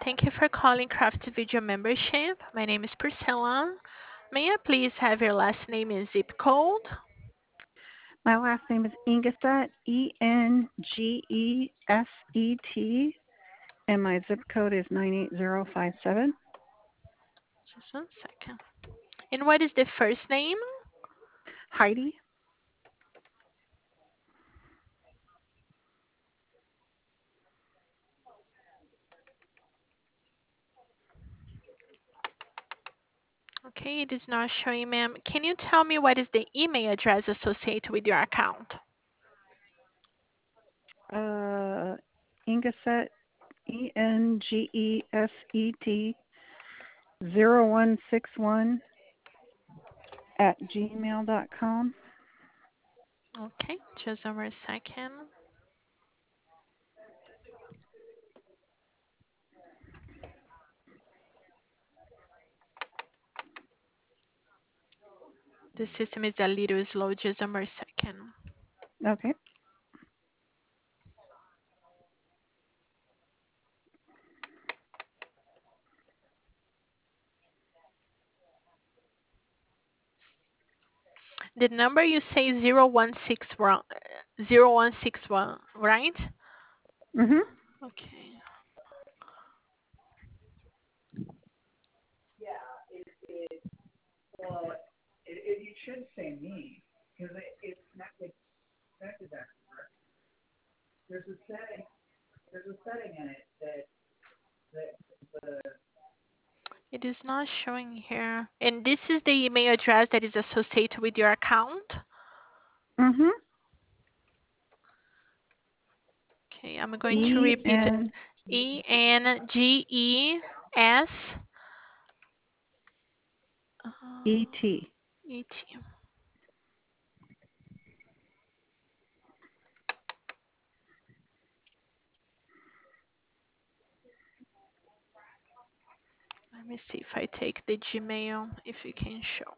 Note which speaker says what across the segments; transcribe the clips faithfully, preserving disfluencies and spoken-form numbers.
Speaker 1: Thank you for calling Craft Video Membership. My name is Priscilla. May I please have your last name and zip code?
Speaker 2: My last name is Engeset, E N G E S E T, and my zip code is nine eight zero five seven.
Speaker 1: Just one second. And what is the first name?
Speaker 2: Heidi.
Speaker 1: Okay, it is not showing, ma'am. Can you tell me what is the email address associated with your account?
Speaker 2: Uh, Engeset, E N G E S E T, zero one six one at gmail dot com.
Speaker 1: Okay, just over a second. The system is a little slow, just over a second.
Speaker 2: Okay.
Speaker 1: The number you say zero one six one, zero one six one, right?
Speaker 2: Mhm.
Speaker 1: Okay. It is not showing here. And this is the email address that is associated with your account?
Speaker 2: Mhm.
Speaker 1: Okay, I'm going to
Speaker 2: E
Speaker 1: repeat it.
Speaker 2: N
Speaker 1: E N G E S uh,
Speaker 2: E T.
Speaker 1: E T. Let me see if I take the Gmail, if it can show.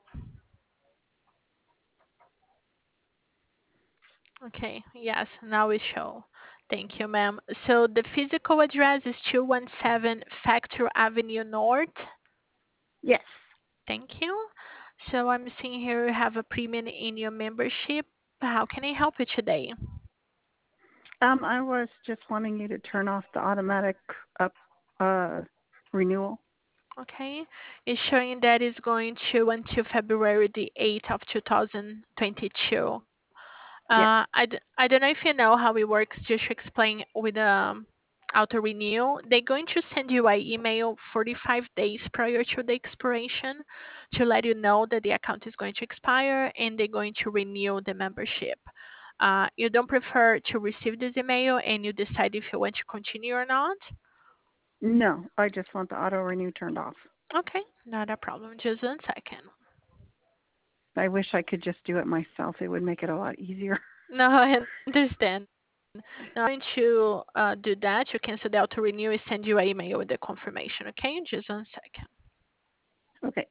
Speaker 1: Okay, yes, now it show. Thank you, ma'am. So the physical address is two one seven Factory Avenue North.
Speaker 2: Yes.
Speaker 1: Thank you. So I'm seeing here you have a premium in your membership. How can I help you today?
Speaker 2: Um, I was just wanting you to turn off the automatic up uh renewal.
Speaker 1: Okay, it's showing that it's going to until February the eighth of two thousand twenty-two.
Speaker 2: Yes.
Speaker 1: Uh, I, d- I don't know if you know how it works, just to explain with um, auto renew. They're going to send you an email forty-five days prior to the expiration to let you know that the account is going to expire and they're going to renew the membership. Uh, you don't prefer to receive this email and you decide if you want to continue or not?
Speaker 2: No, I just want the auto renew turned off.
Speaker 1: Okay, not a problem. Just one second.
Speaker 2: I wish I could just do it myself. It would make it a lot easier.
Speaker 1: No, I understand. Now, I'm going to uh, do that. You cancel the auto renew and send you an email with the confirmation. Okay, just one second.
Speaker 2: Okay.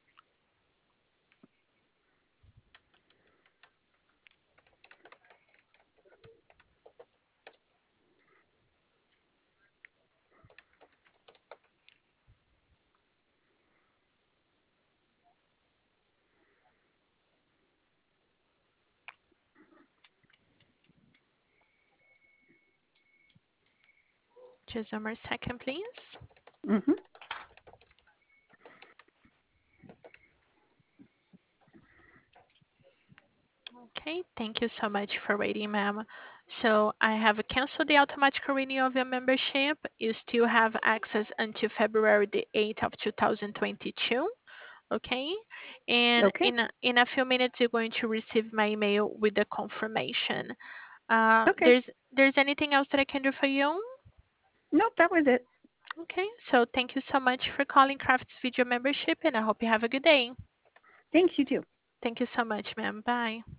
Speaker 1: Just one more second, please.
Speaker 2: Mhm.
Speaker 1: Okay, thank you so much for waiting, ma'am. So I have canceled the automatic renewal of your membership. You still have access until February the eighth of two thousand twenty-two. Okay, and
Speaker 2: Okay.
Speaker 1: in a, in a few minutes you're going to receive my email with the confirmation. Uh,
Speaker 2: Okay.
Speaker 1: there's there's anything else that I can do for you?
Speaker 2: Nope, that was it.
Speaker 1: Okay, so thank you so much for calling Crafts Video Membership, and I hope you have a good day.
Speaker 2: Thanks, you too.
Speaker 1: Thank you so much, ma'am. Bye.